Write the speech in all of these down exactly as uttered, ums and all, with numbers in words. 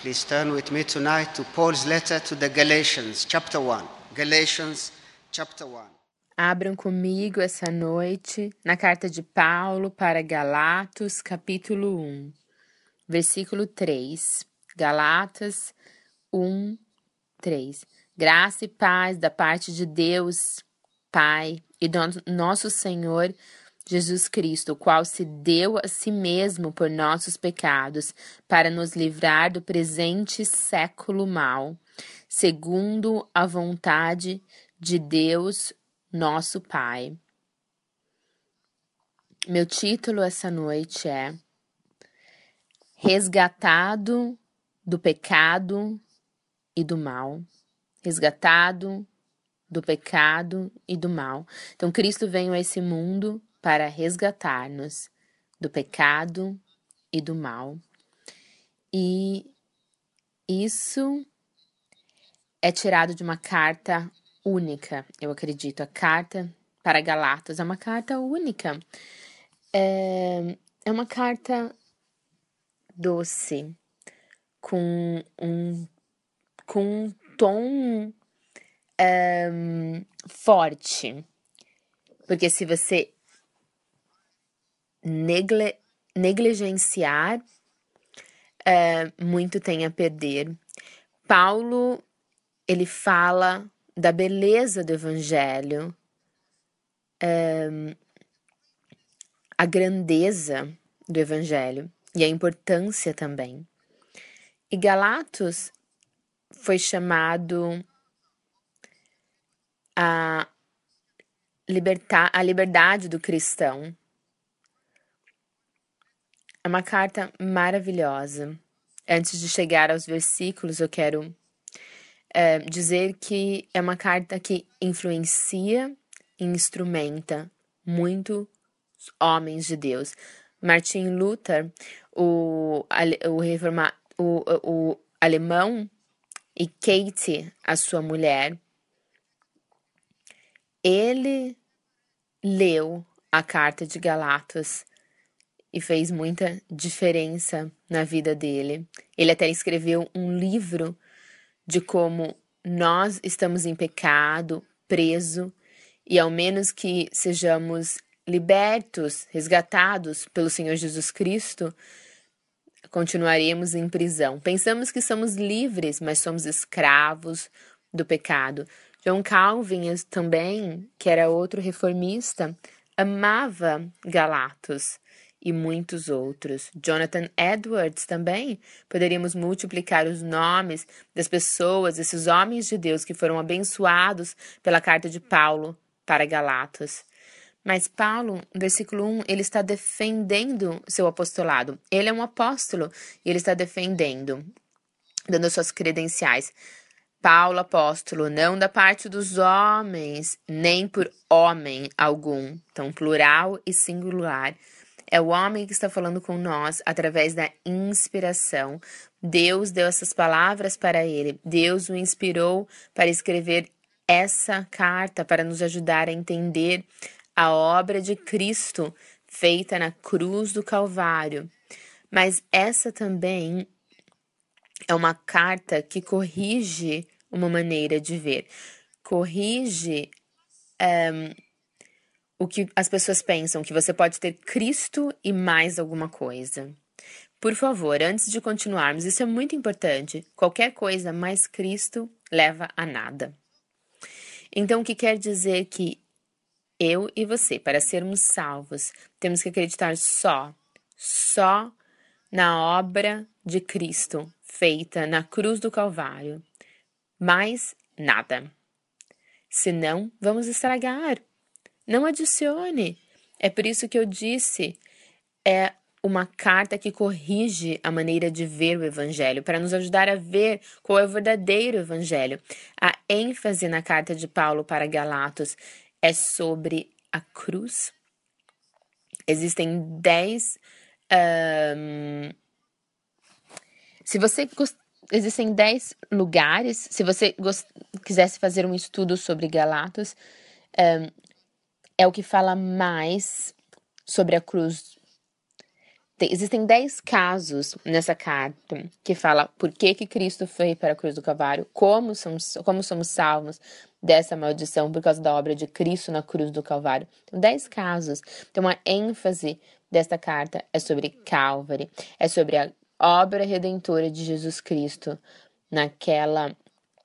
Please turn with me tonight to Paul's letter to the Galatians, chapter one. Galatians, chapter one. Abram comigo essa noite na carta de Paulo para Galatas, capítulo um, versículo três. Galatas um, três. Graça e paz da parte de Deus, Pai, e do nosso Senhor Jesus Cristo, o qual se deu a si mesmo por nossos pecados, para nos livrar do presente século mau, segundo a vontade de Deus, nosso Pai. Meu título essa noite é Resgatado do pecado e do mal. Resgatado do pecado e do mal. Então, Cristo veio a esse mundo para resgatar-nos do pecado e do mal. E isso é tirado de uma carta única, eu acredito. A carta para Galatas é uma carta única. É, é uma carta doce, com um, com um tom é, forte. Porque se você negle, negligenciar, é, muito tem a perder. Paulo, ele fala da beleza do evangelho, é, a grandeza do evangelho e a importância também. E Galatas foi chamado a, libertar, a liberdade do cristão. É uma carta maravilhosa. Antes de chegar aos versículos, eu quero é, dizer que é uma carta que influencia e instrumenta muitos homens de Deus. Martin Luther, o, o, reforma, o, o alemão, e Kate, a sua mulher, ele leu a carta de Galatas e fez muita diferença na vida dele. Ele até escreveu um livro de como nós estamos em pecado, preso, e ao menos que sejamos libertos, resgatados pelo Senhor Jesus Cristo, continuaremos em prisão. Pensamos que somos livres, mas somos escravos do pecado. John Calvin também, que era outro reformista, amava Galatas e muitos outros. Jonathan Edwards também. Poderíamos multiplicar os nomes das pessoas, esses homens de Deus que foram abençoados pela carta de Paulo para Galatas. Mas Paulo, no versículo um, ele está defendendo seu apostolado. Ele é um apóstolo e ele está defendendo, dando suas credenciais. Paulo, apóstolo, não da parte dos homens, nem por homem algum. Então, plural e singular. É o homem que está falando com nós através da inspiração. Deus deu essas palavras para ele. Deus o inspirou para escrever essa carta, para nos ajudar a entender a obra de Cristo feita na cruz do Calvário. Mas essa também é uma carta que corrige uma maneira de ver. Corrige um, o que as pessoas pensam, que você pode ter Cristo e mais alguma coisa. Por favor, antes de continuarmos, isso é muito importante. Qualquer coisa mais Cristo leva a nada. Então, o que quer dizer que eu e você, para sermos salvos, temos que acreditar só, só na obra de Cristo feita na cruz do Calvário. Mais nada. Senão, vamos estragar. Não adicione. É por isso que eu disse, é uma carta que corrige a maneira de ver o Evangelho, para nos ajudar a ver qual é o verdadeiro Evangelho. A ênfase na carta de Paulo para Galatas é sobre a cruz. Existem dez... Um, se você gost, existem dez lugares, se você gost, quisesse fazer um estudo sobre Galatas, um, é o que fala mais sobre a cruz Tem, existem dez casos nessa carta que fala por que, que Cristo foi para a cruz do Calvário, como somos, como somos salvos dessa maldição por causa da obra de Cristo na cruz do Calvário. Então, dez casos. Então, a ênfase desta carta é sobre Calvary, é sobre a obra redentora de Jesus Cristo naquela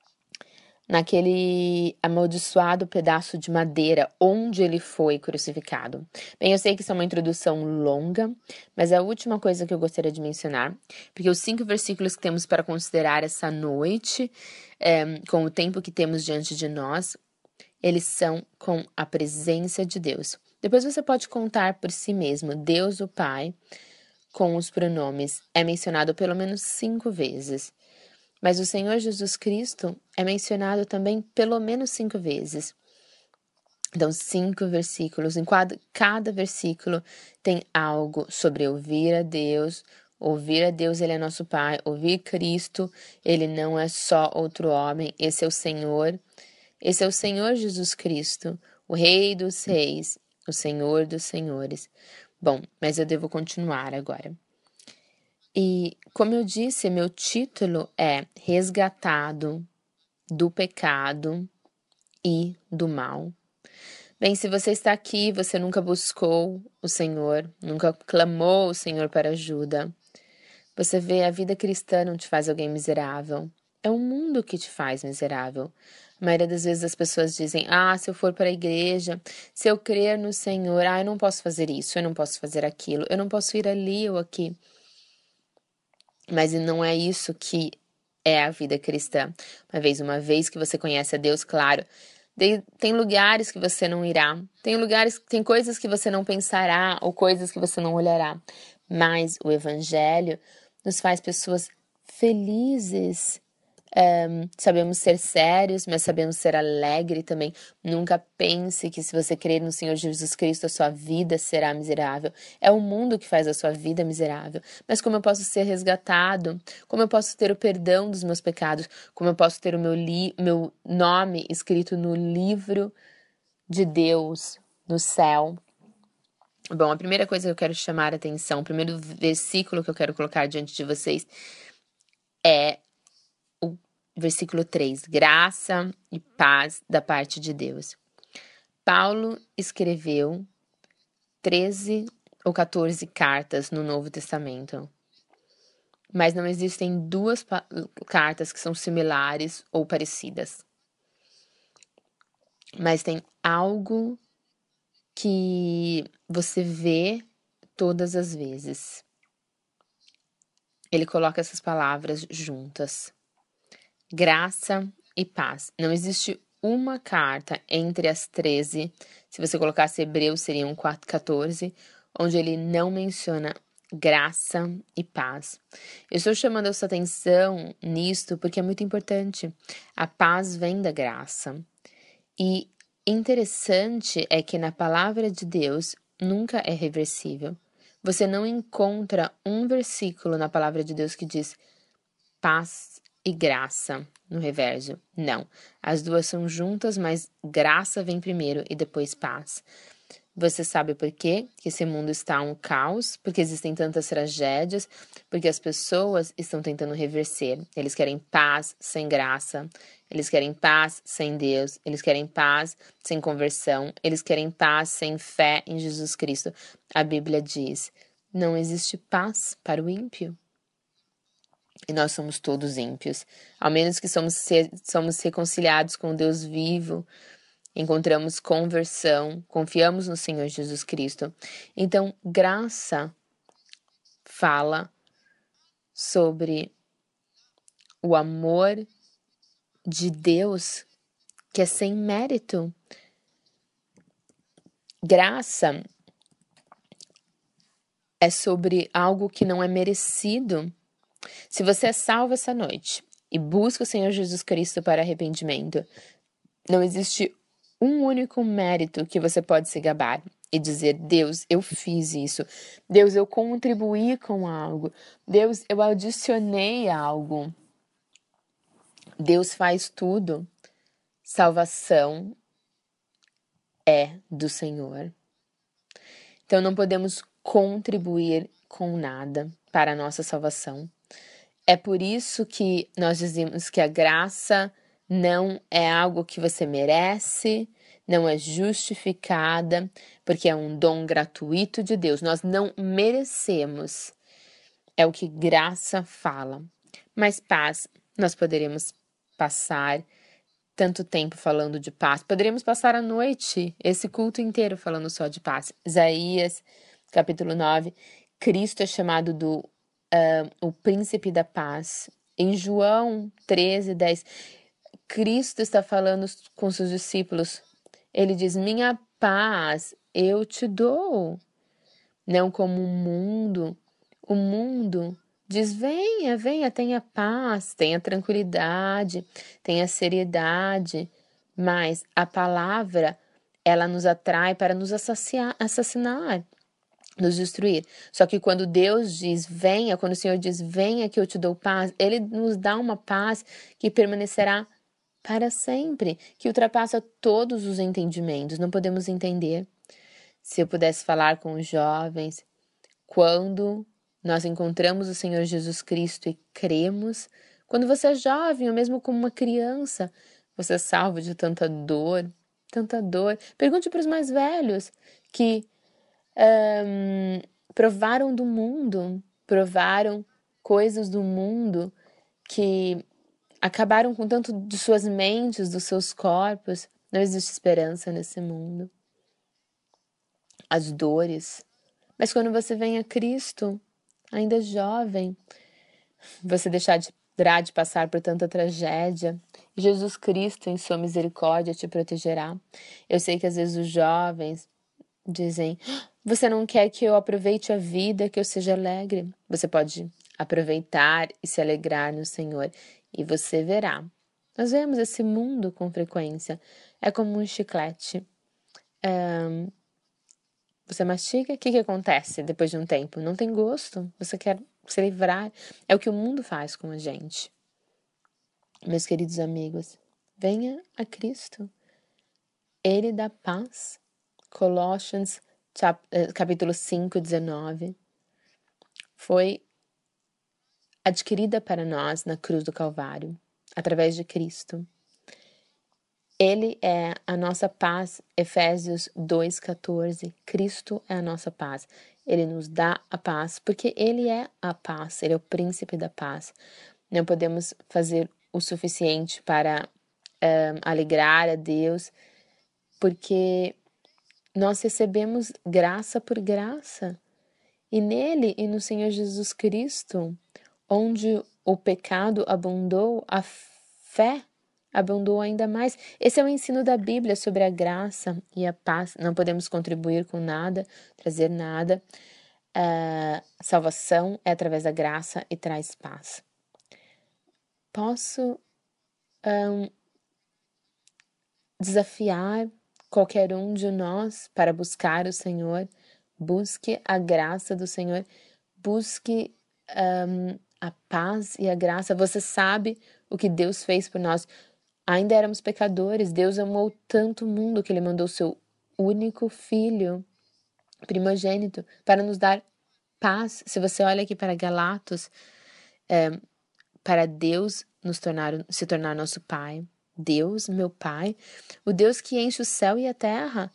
naquele amaldiçoado pedaço de madeira onde ele foi crucificado. Bem, eu sei que isso é uma introdução longa, mas é a última coisa que eu gostaria de mencionar, porque os cinco versículos que temos para considerar essa noite, é, com o tempo que temos diante de nós, eles são com a presença de Deus. Depois você pode contar por si mesmo, Deus o Pai, com os pronomes, é mencionado pelo menos cinco vezes. Mas o Senhor Jesus Cristo é mencionado também pelo menos cinco vezes. Então, cinco versículos. Em cada, cada versículo tem algo sobre ouvir a Deus. Ouvir a Deus, Ele é nosso Pai. Ouvir Cristo, Ele não é só outro homem. Esse é o Senhor. Esse é o Senhor Jesus Cristo, o Rei dos Reis, o Senhor dos Senhores. Bom, mas eu devo continuar agora. E, como eu disse, meu título é Resgatado do Pecado e do Mal. Bem, se você está aqui, você nunca buscou o Senhor, nunca clamou o Senhor para ajuda. Você vê, a vida cristã não te faz alguém miserável. É o mundo que te faz miserável. A maioria das vezes as pessoas dizem, ah, se eu for para a igreja, se eu crer no Senhor, ah, eu não posso fazer isso, eu não posso fazer aquilo, eu não posso ir ali ou aqui. Mas não é isso que é a vida cristã. Uma vez, uma vez que você conhece a Deus, claro, tem lugares que você não irá, tem lugares, tem coisas que você não pensará ou coisas que você não olhará. Mas o Evangelho nos faz pessoas felizes. Um, sabemos ser sérios, mas sabemos ser alegre também. Nunca pense que se você crer no Senhor Jesus Cristo, a sua vida será miserável. É o mundo que faz a sua vida miserável. Mas como eu posso ser resgatado? Como eu posso ter o perdão dos meus pecados? Como eu posso ter o meu, li- meu nome escrito no livro de Deus, no céu? Bom, a primeira coisa que eu quero chamar a atenção, o primeiro versículo que eu quero colocar diante de vocês é versículo três, graça e paz da parte de Deus. Paulo escreveu treze ou quatorze cartas no Novo Testamento, mas não existem duas cartas que são similares ou parecidas. Mas tem algo que você vê todas as vezes. Ele coloca essas palavras juntas. Graça e paz. Não existe uma carta entre as treze, se você colocasse Hebreus seriam quatorze, onde ele não menciona graça e paz. Eu estou chamando a sua atenção nisto porque é muito importante. A paz vem da graça. E interessante é que na palavra de Deus nunca é reversível. Você não encontra um versículo na palavra de Deus que diz paz e graça no reverso. Não. As duas são juntas, mas graça vem primeiro e depois paz. Você sabe por quê? Que esse mundo está um caos, porque existem tantas tragédias, porque as pessoas estão tentando reverter. Eles querem paz sem graça, eles querem paz sem Deus, eles querem paz sem conversão, eles querem paz sem fé em Jesus Cristo. A Bíblia diz: não existe paz para o ímpio. E nós somos todos ímpios, ao menos que somos, somos reconciliados com Deus vivo, encontramos conversão, confiamos no Senhor Jesus Cristo. Então, graça fala sobre o amor de Deus que é sem mérito. Graça é sobre algo que não é merecido. Se você é salvo essa noite e busca o Senhor Jesus Cristo para arrependimento, não existe um único mérito que você pode se gabar e dizer: Deus, eu fiz isso. Deus, eu contribuí com algo. Deus, eu adicionei algo. Deus faz tudo. Salvação é do Senhor. Então não podemos contribuir com nada para a nossa salvação. É por isso que nós dizemos que a graça não é algo que você merece, não é justificada, porque é um dom gratuito de Deus. Nós não merecemos. É o que graça fala. Mas paz, nós poderemos passar tanto tempo falando de paz. Poderíamos passar a noite, esse culto inteiro falando só de paz. Isaías, capítulo nove, Cristo é chamado do uh, o príncipe da paz. Em João treze, dez, Cristo está falando com seus discípulos. Ele diz, minha paz eu te dou. Não como o mundo. O mundo diz, venha, venha, tenha paz, tenha tranquilidade, tenha seriedade. Mas a palavra, ela nos atrai para nos assassinar, assassinar, nos destruir. Só que quando Deus diz, venha, quando o Senhor diz, venha que eu te dou paz, Ele nos dá uma paz que permanecerá para sempre, que ultrapassa todos os entendimentos. Não podemos entender. Se eu pudesse falar com os jovens, quando nós encontramos o Senhor Jesus Cristo e cremos, quando você é jovem ou mesmo como uma criança, você é salvo de tanta dor, tanta dor. Pergunte para os mais velhos que um, provaram do mundo, provaram coisas do mundo que acabaram com tanto de suas mentes, dos seus corpos. Não existe esperança nesse mundo. As dores. Mas quando você vem a Cristo, ainda jovem, você deixará de, de passar por tanta tragédia. Jesus Cristo, em sua misericórdia, te protegerá. Eu sei que às vezes os jovens dizem, você não quer que eu aproveite a vida, que eu seja alegre? Você pode aproveitar e se alegrar no Senhor. E você verá. Nós vemos esse mundo com frequência. É como um chiclete. Um, Você mastiga, o que, que acontece depois de um tempo? Não tem gosto, você quer se livrar. É o que o mundo faz com a gente. Meus queridos amigos, venha a Cristo. Ele dá paz. Colossians, capítulo cinco, dezenove. Foi adquirida para nós na cruz do Calvário, através de Cristo. Ele é a nossa paz, Efésios dois, catorze. Cristo é a nossa paz. Ele nos dá a paz, porque Ele é a paz, Ele é o príncipe da paz. Não podemos fazer o suficiente para um, alegrar a Deus, porque nós recebemos graça por graça. E nele e no Senhor Jesus Cristo, onde o pecado abundou, a fé abundou ainda mais. Esse é o ensino da Bíblia sobre a graça e a paz. Não podemos contribuir com nada, trazer nada. A salvação é através da graça e traz paz. Posso um, desafiar qualquer um de nós para buscar o Senhor. Busque a graça do Senhor. Busque um, a paz e a graça. Você sabe o que Deus fez por nós. Ainda éramos pecadores, Deus amou tanto o mundo que Ele mandou seu único filho, primogênito, para nos dar paz. Se você olha aqui para Galatas, é, para Deus nos tornar, se tornar nosso Pai, Deus, meu Pai, o Deus que enche o céu e a terra,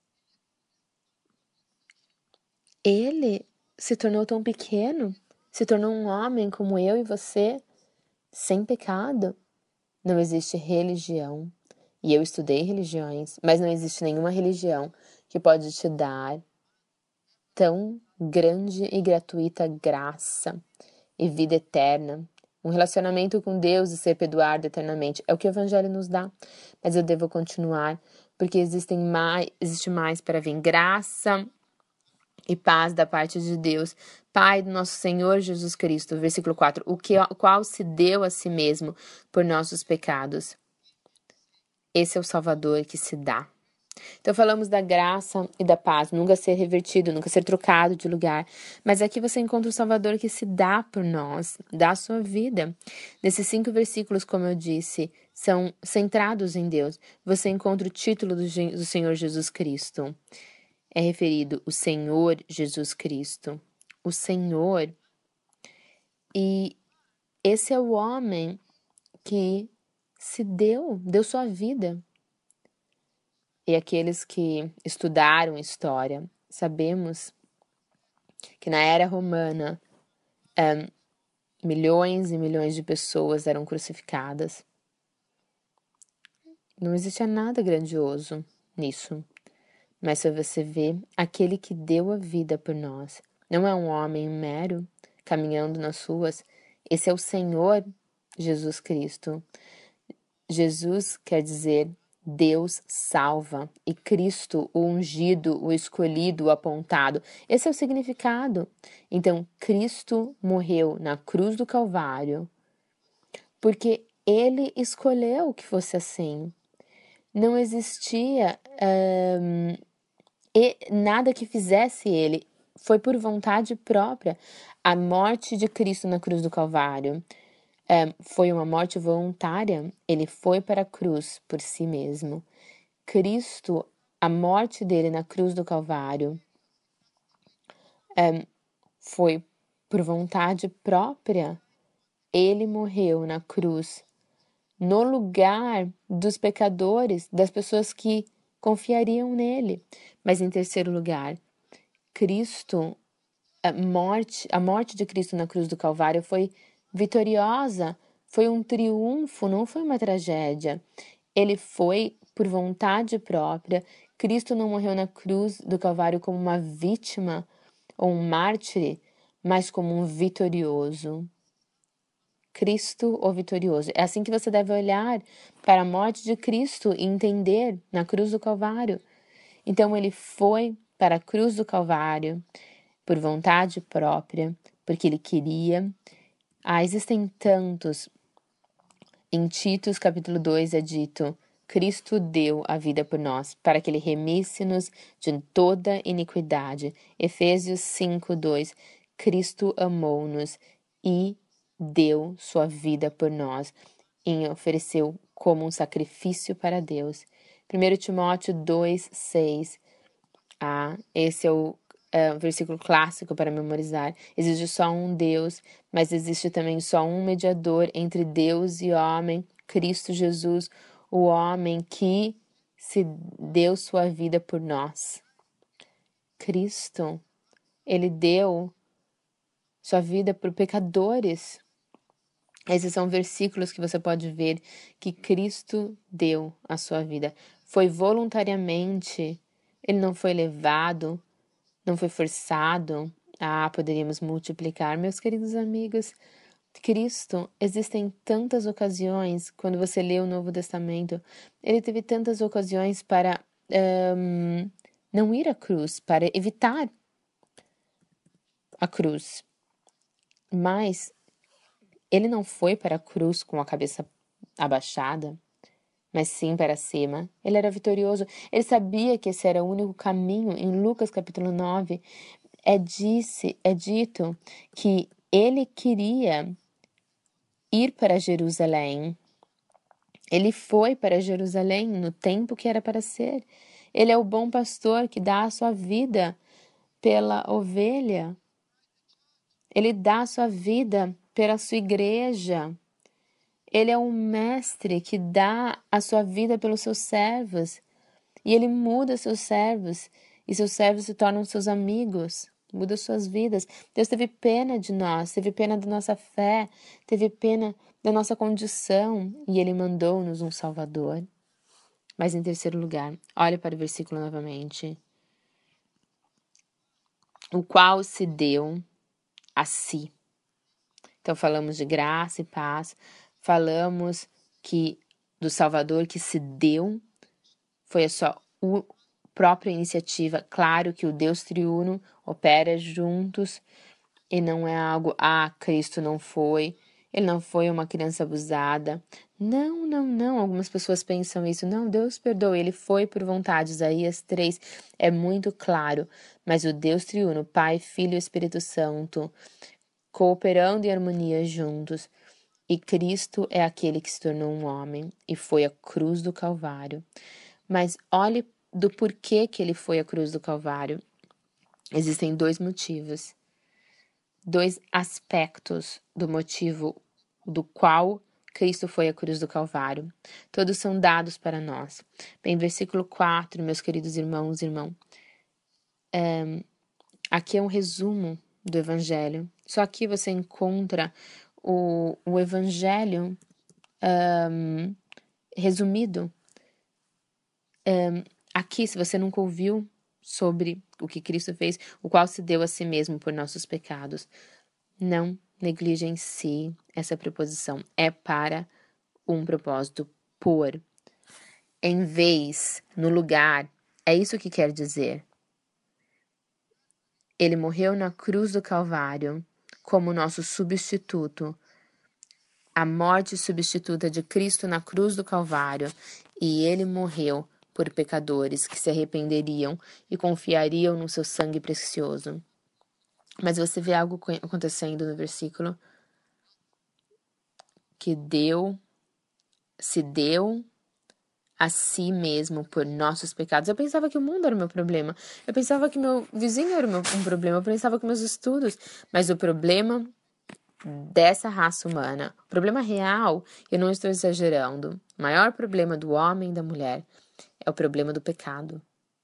Ele se tornou tão pequeno, se tornou um homem como eu e você, sem pecado. Não existe religião, e eu estudei religiões, mas não existe nenhuma religião que pode te dar tão grande e gratuita graça e vida eterna. Um relacionamento com Deus e ser perdoado eternamente é o que o Evangelho nos dá. Mas eu devo continuar, porque existem mais, existe mais para vir. Graça e paz da parte de Deus, Pai do nosso Senhor Jesus Cristo, versículo quatro, o, que, o qual se deu a si mesmo por nossos pecados. Esse é o Salvador que se dá. Então falamos da graça e da paz, nunca ser revertido, nunca ser trocado de lugar, mas aqui você encontra o Salvador que se dá por nós, dá a sua vida. Nesses cinco versículos, como eu disse, são centrados em Deus. Você encontra o título do, do Senhor Jesus Cristo. É referido o Senhor Jesus Cristo, o Senhor. E esse é o homem que se deu, deu sua vida. E aqueles que estudaram história, sabemos que na era romana, é, milhões e milhões de pessoas eram crucificadas. Não existia nada grandioso nisso. Mas se você vê, aquele que deu a vida por nós, não é um homem mero, caminhando nas ruas. Esse é o Senhor Jesus Cristo. Jesus quer dizer Deus salva, e Cristo, o ungido, o escolhido, o apontado. Esse é o significado. Então, Cristo morreu na cruz do Calvário porque Ele escolheu que fosse assim. Não existia um, nada que fizesse Ele. Foi por vontade própria. A morte de Cristo na cruz do Calvário É, foi uma morte voluntária. Ele foi para a cruz por si mesmo. Cristo, a morte dele na cruz do Calvário, é, foi por vontade própria. Ele morreu na cruz no lugar dos pecadores, das pessoas que confiariam nele. Mas em terceiro lugar, Cristo, a morte, a morte de Cristo na cruz do Calvário foi vitoriosa, foi um triunfo, não foi uma tragédia. Ele foi por vontade própria. Cristo não morreu na cruz do Calvário como uma vítima ou um mártir, mas como um vitorioso. Cristo, o vitorioso. É assim que você deve olhar para a morte de Cristo e entender na cruz do Calvário. Então ele foi para a cruz do Calvário por vontade própria, porque ele queria. Ah, existem tantos. Em Titos, capítulo dois, é dito: Cristo deu a vida por nós, para que ele remisse-nos de toda iniquidade. Efésios cinco, dois. Cristo amou-nos e deu sua vida por nós e ofereceu como um sacrifício para Deus. primeiro Timóteo dois, seis. Ah, esse é o é um versículo clássico para memorizar. Existe só um Deus, mas existe também só um mediador entre Deus e homem, Cristo Jesus, o homem que se deu sua vida por nós. Cristo, ele deu sua vida por pecadores. Esses são versículos que você pode ver que Cristo deu a sua vida. Foi voluntariamente, ele não foi levado, não foi forçado. Ah, poderíamos multiplicar, meus queridos amigos. Cristo, existem tantas ocasiões, quando você lê o Novo Testamento, ele teve tantas ocasiões para um, não ir à cruz, para evitar a cruz. Mas ele não foi para a cruz com a cabeça abaixada, mas sim para cima. Ele era vitorioso. Ele sabia que esse era o único caminho. Em Lucas capítulo nove, é, disse, é dito que ele queria ir para Jerusalém. Ele foi para Jerusalém no tempo que era para ser. Ele é o bom pastor que dá a sua vida pela ovelha. Ele dá a sua vida pela sua igreja. Ele é um mestre que dá a sua vida pelos seus servos. E ele muda seus servos. E seus servos se tornam seus amigos. Muda suas vidas. Deus teve pena de nós. Teve pena da nossa fé. Teve pena da nossa condição. E ele mandou-nos um Salvador. Mas em terceiro lugar, olhe para o versículo novamente. O qual se deu a si. Então falamos de graça e paz. Falamos que do Salvador que se deu, foi a sua própria iniciativa. Claro que o Deus triuno opera juntos e não é algo, ah, Cristo não foi, ele não foi uma criança abusada. Não, não, não, algumas pessoas pensam isso. Não, Deus perdoa, ele foi por vontade. Isaías três é muito claro, mas o Deus triuno, Pai, Filho e Espírito Santo, cooperando em harmonia juntos. E Cristo é aquele que se tornou um homem e foi à cruz do Calvário. Mas olhe do porquê que ele foi à cruz do Calvário. Existem dois motivos. dois aspectos do motivo do qual Cristo foi à cruz do Calvário. Todos são dados para nós. Bem, versículo quatro, meus queridos irmãos e irmãos. É, aqui é um resumo do Evangelho. Só aqui você encontra o, o Evangelho um, resumido. Um, aqui, se você nunca ouviu sobre o que Cristo fez, o qual se deu a si mesmo por nossos pecados, não negligencie essa preposição. É para um propósito, por. Em vez, no lugar, é isso que quer dizer. Ele morreu na cruz do Calvário como nosso substituto. A morte substituta de Cristo na cruz do Calvário. E ele morreu por pecadores que se arrependeriam e confiariam no seu sangue precioso. Mas você vê algo acontecendo no versículo? Que deu, se deu a si mesmo por nossos pecados. Eu pensava que o mundo era o meu problema. Eu pensava que meu vizinho era o meu, um problema. Eu pensava que meus estudos. Mas o problema dessa raça humana, o problema real, eu não estou exagerando, o maior problema do homem e da mulher é o problema do pecado.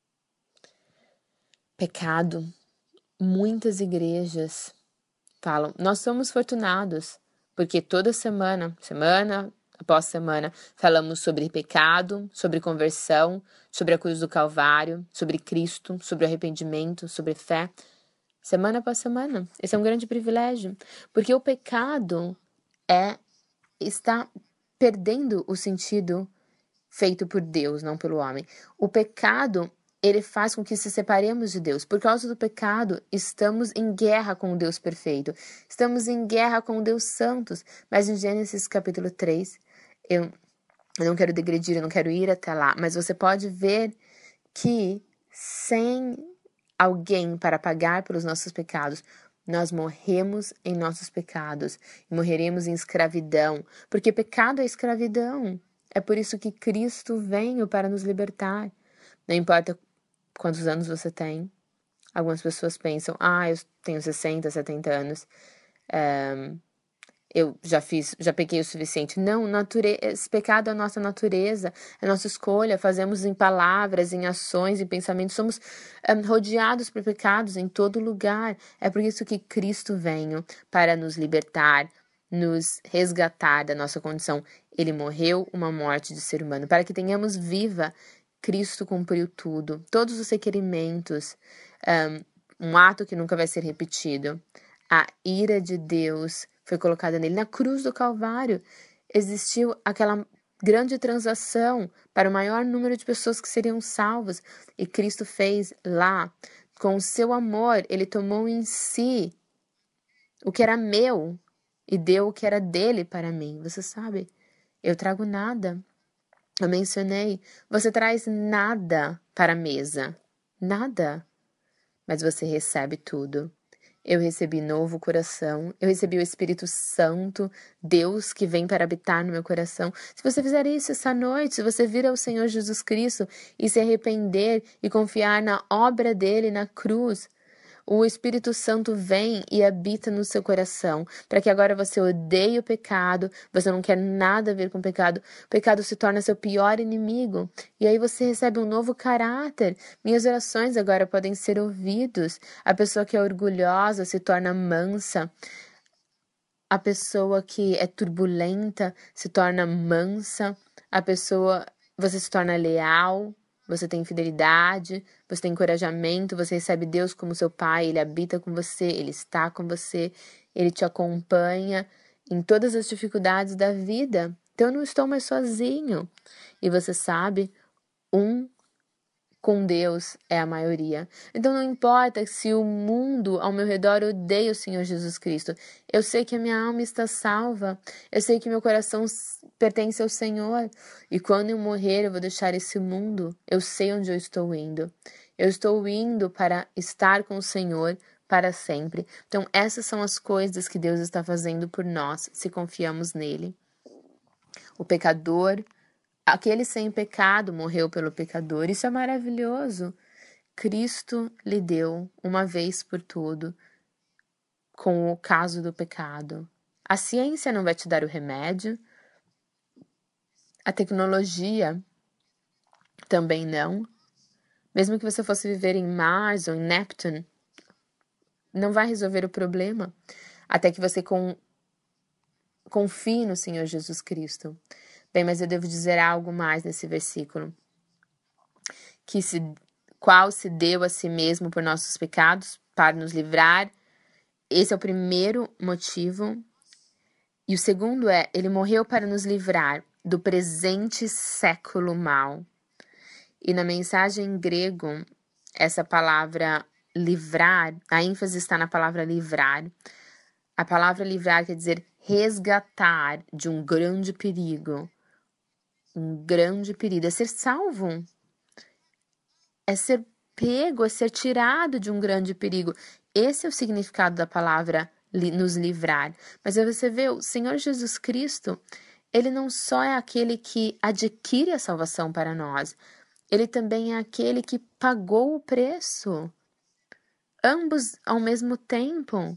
Pecado. Muitas igrejas falam, nós somos fortunados, porque toda semana, semana após semana, falamos sobre pecado, sobre conversão, sobre a cruz do Calvário, sobre Cristo, sobre arrependimento, sobre fé. Semana após semana. Esse é um grande privilégio, porque o pecado é está perdendo o sentido feito por Deus, não pelo homem. O pecado, ele faz com que se separemos de Deus. Por causa do pecado, estamos em guerra com o Deus perfeito. Estamos em guerra com o Deus santo. Mas em Gênesis capítulo três, eu, eu não quero degredir, eu não quero ir até lá, mas você pode ver que sem alguém para pagar pelos nossos pecados, nós morremos em nossos pecados e morreremos em escravidão, porque pecado é escravidão. É por isso que Cristo veio para nos libertar. Não importa quantos anos você tem. Algumas pessoas pensam, ah, eu tenho sessenta, setenta anos. Um, eu já fiz, já pequei o suficiente. Não, nature... esse pecado é a nossa natureza, é a nossa escolha. Fazemos em palavras, em ações, em pensamentos. Somos um, rodeados por pecados em todo lugar. É por isso que Cristo veio para nos libertar, nos resgatar da nossa condição. Ele morreu uma morte de ser humano. Para que tenhamos viva, Cristo cumpriu tudo. Todos os requerimentos. Um, um ato que nunca vai ser repetido. A ira de Deus foi colocada nele. Na cruz do Calvário existiu aquela grande transação para o maior número de pessoas que seriam salvas. E Cristo fez lá, com o seu amor, ele tomou em si o que era meu e deu o que era dele para mim. Você sabe, eu trago nada. Eu mencionei, você traz nada para a mesa. Nada. Mas você recebe tudo. Eu recebi novo coração, eu recebi o Espírito Santo, Deus que vem para habitar no meu coração. Se você fizer isso essa noite, se você vir ao Senhor Jesus Cristo e se arrepender e confiar na obra dele na cruz, o Espírito Santo vem e habita no seu coração, para que agora você odeie o pecado, você não quer nada a ver com o pecado, o pecado se torna seu pior inimigo, e aí você recebe um novo caráter. Minhas orações agora podem ser ouvidas. A pessoa que é orgulhosa se torna mansa, a pessoa que é turbulenta se torna mansa, a pessoa, você se torna leal. Você tem fidelidade, você tem encorajamento, você recebe Deus como seu Pai, Ele habita com você, Ele está com você, Ele te acompanha em todas as dificuldades da vida. Então eu não estou mais sozinho. E você sabe, um com Deus é a maioria. Então não importa se o mundo ao meu redor odeia o Senhor Jesus Cristo. Eu sei que a minha alma está salva. Eu sei que meu coração pertence ao Senhor. E quando eu morrer, eu vou deixar esse mundo. Eu sei onde eu estou indo. Eu estou indo para estar com o Senhor para sempre. Então essas são as coisas que Deus está fazendo por nós, se confiamos nele. O pecador, aquele sem pecado morreu pelo pecador. Isso é maravilhoso. Cristo lhe deu, uma vez por tudo, com o caso do pecado. A ciência não vai te dar o remédio, a tecnologia também não. Mesmo que você fosse viver em Mars ou em Neptune, não vai resolver o problema, até que você com, confie no Senhor Jesus Cristo. Bem, mas eu devo dizer algo mais nesse versículo. Que se, qual se deu a si mesmo por nossos pecados, para nos livrar. Esse é o primeiro motivo. E o segundo é, ele morreu para nos livrar do presente século mau. E na mensagem em grego, essa palavra livrar, a ênfase está na palavra livrar. A palavra livrar quer dizer resgatar de um grande perigo. Um grande perigo. É ser salvo. É ser pego, é ser tirado de um grande perigo. Esse é o significado da palavra li, nos livrar. Mas aí você vê, o Senhor Jesus Cristo, ele não só é aquele que adquire a salvação para nós, ele também é aquele que pagou o preço. Ambos ao mesmo tempo.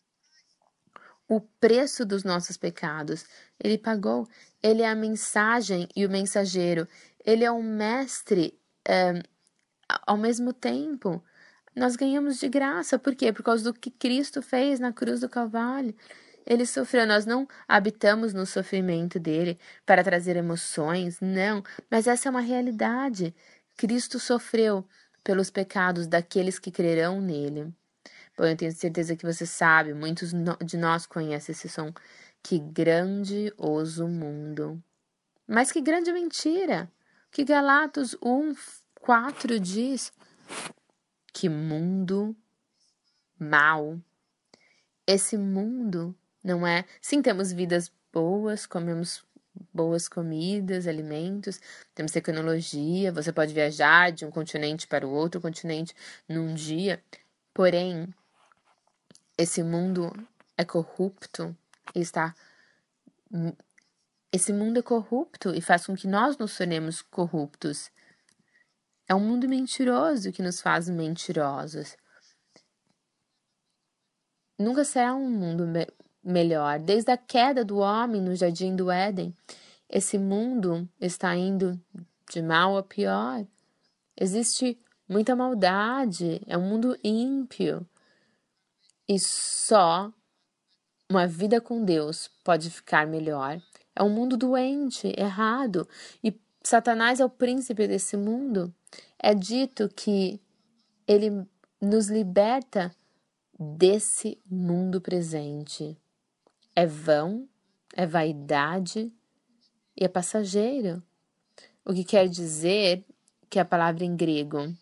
O preço dos nossos pecados. Ele pagou. Ele é a mensagem e o mensageiro. Ele é o mestre é, ao mesmo tempo. Nós ganhamos de graça. Por quê? Por causa do que Cristo fez na cruz do Calvário. Ele sofreu. Nós não habitamos no sofrimento dele para trazer emoções. Não. Mas essa é uma realidade. Cristo sofreu pelos pecados daqueles que crerão nele. Bom, eu tenho certeza que você sabe, muitos de nós conhecem esse som. Que grandioso mundo. Mas que grande mentira. Que Galatas um, quatro diz. Que mundo mau. Esse mundo não é... Sim, temos vidas boas, comemos boas comidas, alimentos, temos tecnologia, você pode viajar de um continente para o outro continente num dia. Porém, esse mundo é corrupto e está... Esse mundo é corrupto e faz com que nós nos tornemos corruptos. É um mundo mentiroso que nos faz mentirosos. Nunca será um mundo me- melhor. Desde a queda do homem no jardim do Éden, esse mundo está indo de mal a pior. Existe muita maldade, é um mundo ímpio. E só uma vida com Deus pode ficar melhor. É um mundo doente, errado. E Satanás é o príncipe desse mundo. É dito que ele nos liberta desse mundo presente. É vão, é vaidade e é passageiro. O que quer dizer que a palavra em grego,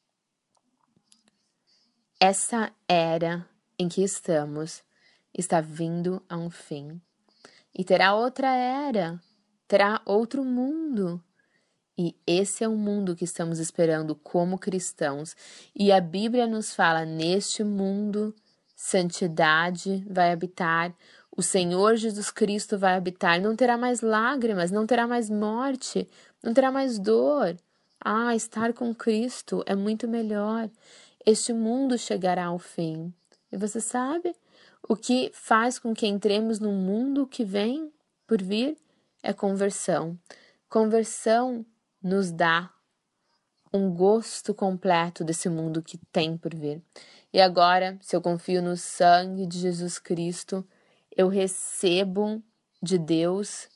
essa era em que estamos, está vindo a um fim. E terá outra era, terá outro mundo. E esse é o mundo que estamos esperando como cristãos. E a Bíblia nos fala, neste mundo, santidade vai habitar, o Senhor Jesus Cristo vai habitar, não terá mais lágrimas, não terá mais morte, não terá mais dor. Ah, estar com Cristo é muito melhor. Este mundo chegará ao fim. E você sabe, o que faz com que entremos num mundo que vem por vir é conversão. Conversão nos dá um gosto completo desse mundo que tem por vir. E agora, se eu confio no sangue de Jesus Cristo, eu recebo de Deus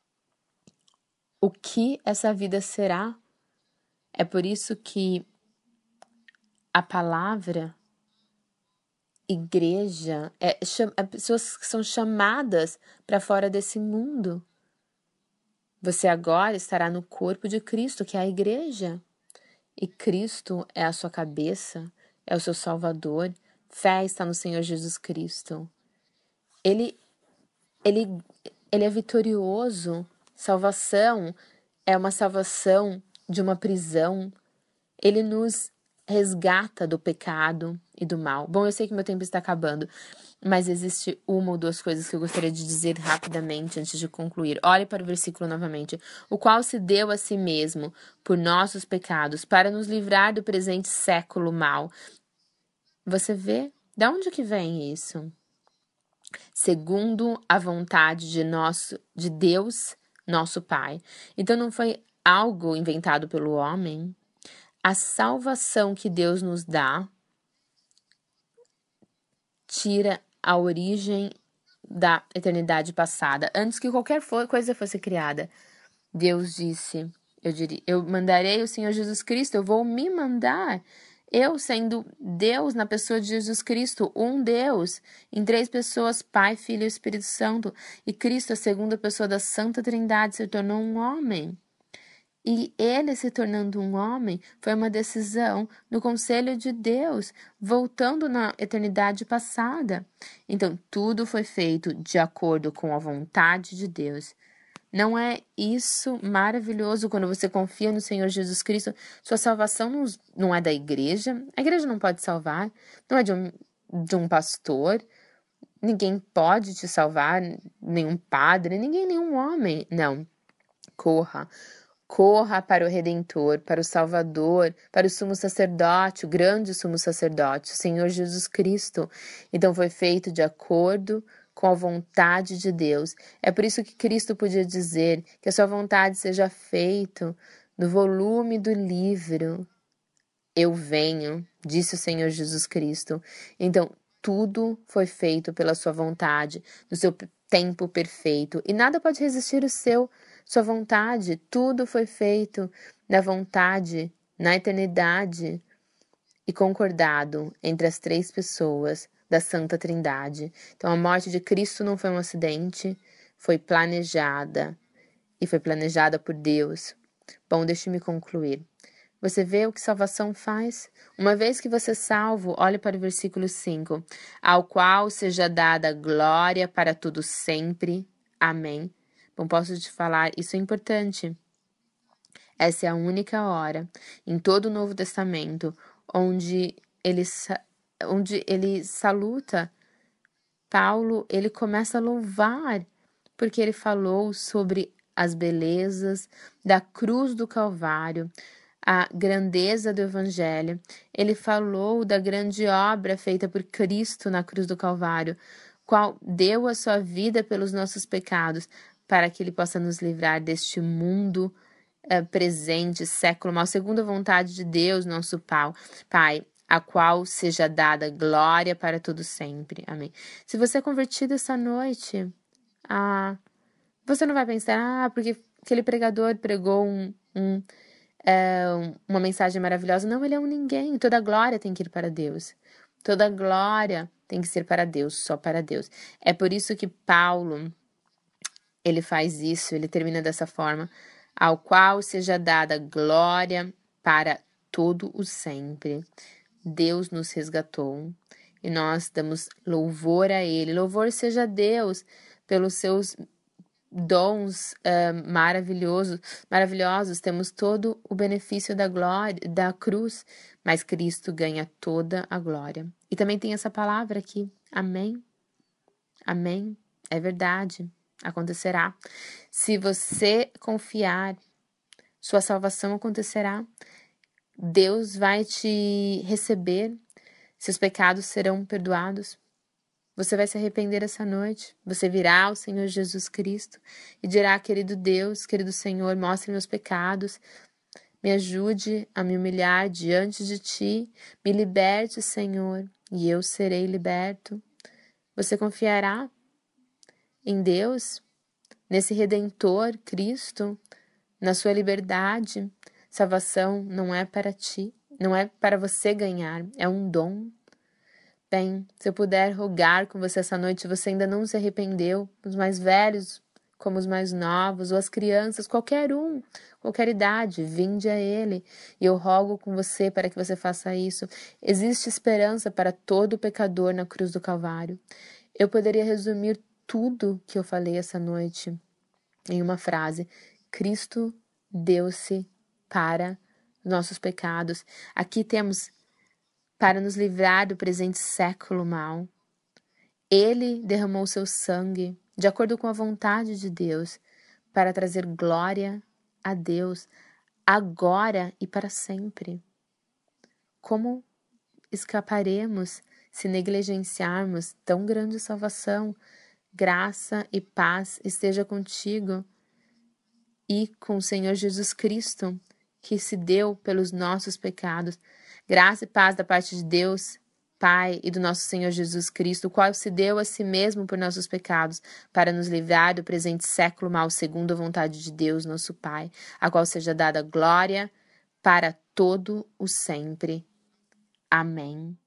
o que essa vida será. É por isso que a palavra igreja é, é pessoas que são chamadas para fora desse mundo. Você agora estará no corpo de Cristo, que é a igreja. E Cristo é a sua cabeça, é o seu Salvador. Fé está no Senhor Jesus Cristo. Ele, ele, ele é vitorioso. Salvação é uma salvação de uma prisão. Ele nos resgata do pecado e do mal. Bom, eu sei que meu tempo está acabando, mas existe uma ou duas coisas que eu gostaria de dizer rapidamente antes de concluir. Olhe para o versículo novamente. O qual se deu a si mesmo por nossos pecados, para nos livrar do presente século mau. Você vê? De onde que vem isso? segundo a vontade de, nosso, de Deus, nosso Pai. Então não foi algo inventado pelo homem. A salvação que Deus nos dá tira a origem da eternidade passada. Antes que qualquer coisa fosse criada, Deus disse, eu, diria, eu mandarei o Senhor Jesus Cristo, eu vou me mandar. Eu sendo Deus na pessoa de Jesus Cristo, um Deus, em três pessoas, Pai, Filho e Espírito Santo. E Cristo, a segunda pessoa da Santa Trindade, se tornou um homem. E ele se tornando um homem foi uma decisão no conselho de Deus, voltando na eternidade passada. Então, tudo foi feito de acordo com a vontade de Deus. Não é isso maravilhoso quando você confia no Senhor Jesus Cristo? Sua salvação não, não é da igreja. A igreja não pode salvar. Não é de um, de um pastor. Ninguém pode te salvar. Nenhum padre, ninguém, nenhum homem. Não. Corra. Corra para o Redentor, para o Salvador, para o sumo sacerdote, o grande sumo sacerdote, o Senhor Jesus Cristo. Então foi feito de acordo com a vontade de Deus. É por isso que Cristo podia dizer que a sua vontade seja feita no volume do livro. Eu venho, disse o Senhor Jesus Cristo. Então, tudo foi feito pela sua vontade, no seu tempo perfeito. E nada pode resistir o seu, sua vontade. Tudo foi feito na vontade, na eternidade e concordado entre as três pessoas da Santa Trindade. Então, a morte de Cristo não foi um acidente, foi planejada e foi planejada por Deus. Bom, deixe-me concluir. Você vê o que salvação faz? Uma vez que você é salvo, olhe para o versículo cinco. Ao qual seja dada glória para tudo sempre. Amém. Bom, posso te falar, isso é importante. Essa é a única hora em todo o Novo Testamento onde ele, onde ele saluta. Paulo, ele começa a louvar, porque ele falou sobre as belezas da cruz do Calvário, a grandeza do Evangelho. Ele falou da grande obra feita por Cristo na cruz do Calvário, qual deu a sua vida pelos nossos pecados, para que ele possa nos livrar deste mundo uh, presente, século mal, segundo a vontade de Deus, nosso Pai, a qual seja dada glória para todo sempre. Amém. Se você é convertido essa noite, ah, você não vai pensar, ah, porque aquele pregador pregou um... um É uma mensagem maravilhosa. Não, ele é um ninguém. Toda glória tem que ir para Deus. Toda glória tem que ser para Deus, só para Deus. É por isso que Paulo, ele faz isso, ele termina dessa forma. Ao qual seja dada glória para todo o sempre. Deus nos resgatou e nós damos louvor a Ele. Louvor seja a Deus pelos seus dons uh, maravilhosos, maravilhosos, temos todo o benefício da glória, da cruz, mas Cristo ganha toda a glória. E também tem essa palavra aqui, amém, amém, é verdade, acontecerá. Se você confiar, sua salvação acontecerá, Deus vai te receber, seus pecados serão perdoados. Você vai se arrepender essa noite, você virá ao Senhor Jesus Cristo e dirá, querido Deus, querido Senhor, mostre meus pecados, me ajude a me humilhar diante de Ti, me liberte, Senhor, e eu serei liberto. Você confiará em Deus, nesse Redentor, Cristo, na sua liberdade. Salvação não é para ti, não é para você ganhar, é um dom. Bem, se eu puder rogar com você essa noite, você ainda não se arrependeu, os mais velhos como os mais novos, ou as crianças, qualquer um, qualquer idade, vinde a Ele. E eu rogo com você para que você faça isso. Existe esperança para todo pecador na cruz do Calvário. Eu poderia resumir tudo que eu falei essa noite em uma frase. Cristo deu-se para nossos pecados. Aqui temos para nos livrar do presente século mal. Ele derramou seu sangue, de acordo com a vontade de Deus, para trazer glória a Deus, agora e para sempre. Como escaparemos se negligenciarmos tão grande salvação. Graça e paz esteja contigo e com o Senhor Jesus Cristo, que se deu pelos nossos pecados. Graça e paz da parte de Deus, Pai, e do nosso Senhor Jesus Cristo, o qual se deu a si mesmo por nossos pecados, para nos livrar do presente século mal, segundo a vontade de Deus, nosso Pai, a qual seja dada glória para todo o sempre. Amém.